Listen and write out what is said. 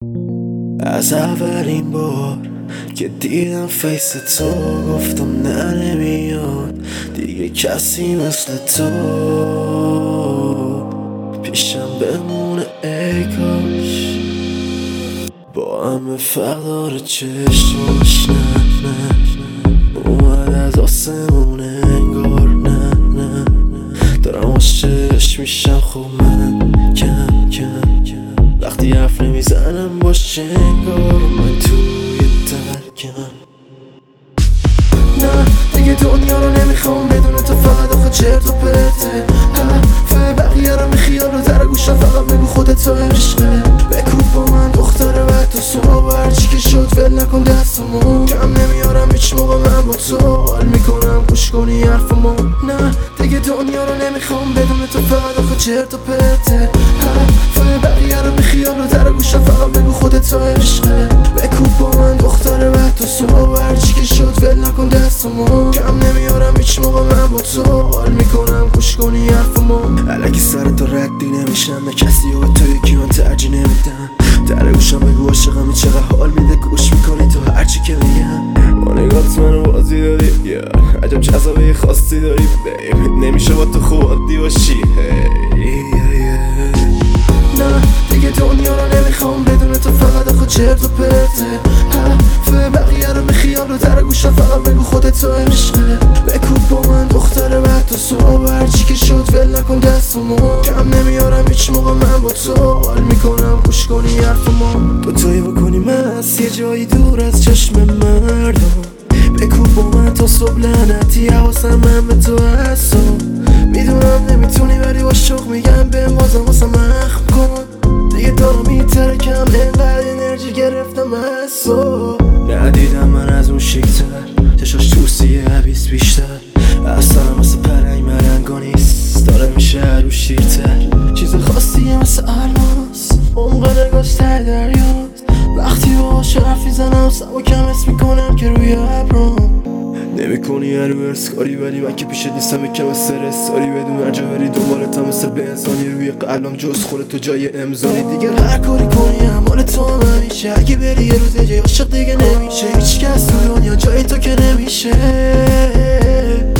از اولین بار که دیدم فیس تو گفتم نه نمیاد دیگه کسی مثل تو پیشم بمونه ای کاش با همه فقدار چشماش نه اومد از آسمون انگار نه دارم عاشقش میشم خب من کم وقتی حرف نمیزنم باش انگار من توی ترکم نه دیگه دنیا رو نمیخوام بدون تو فقط آخه چرت و پرته حرف بقیه رو میخیال رو در گوشم فقط بگو خودت تو عشقه بکوب با من دختر بعد تو صبح هرچی که شد ول نکن دستمو کم نمیارم هیچ موقع من با تو حال میکنم گوش کنی حرفمو نه دیگه دنیا رو نمیخوام بدون تو فقط آخه چرت و پرته حرف بقیه رو میخیال رو در گوشم فقط بگو خودت تو عشقه بکوب با من دختر بعد تو صبح هرچی که شد ول نکن دستمو کم نمیارم هیچ موقع من با تو حال میکنم گوش کنی حرفمو الکی سر تو ردی نمیشم به کسی و تو یکی من ترجیح نمیدم در گوشم بگو عاشقمی چقدر حال میده گوش میکنی تو هرچی که میگم با نگات منو بازی داری عجب جذابه خاصی داری بیب نمیشه با تو خوب عادی باشی نه دیگه دنیا رو نمیخوام بدون تو فقط آخه چرت و پرته حرف بقیه رو میخیال رو در گوشم فقط بگو خودت تو عشقه بکوب با من دختر بعد تو صبح هرچی که شد ول نکن دستمو کم نمیارم هیچ موقع من با تو حال میکنم گوش کنی حرفمو تو توی بکنی مست یه جایی دور از چشم مردم بکوب با من تا صبح لعنتی حواسم من به تو هست میدونم نمیتونی ولی با شوق میگم به بازم واسه مخم کن دیگه دارم میترکم انقدر انرژی گرفتم از تو ندیدم من از اون شیکتر چشاش توسیه عبیس بیشتر اصلا واسه پرنگ مرنگا نیست داره میشه رو شیرتر چیز خاصیه مثل الماس عمق نگاش ته دریاست وقتی باهاش حرف میزنم سبکم حس میکنم که روی ابرام نمی‌کنی هر ورس کاری ولی من که پیشت نیستم یکم استرساری بدون هر جا بری دنبالتم مثل بنزانی روی قلبم جز خودت تو جای امضانی دیگه هر کاری کنی مال تو هم همیشه اگه بری یه روز جای عاشق دیگه نمیشه هیچ کس تو دنیا جای تو که نمیشه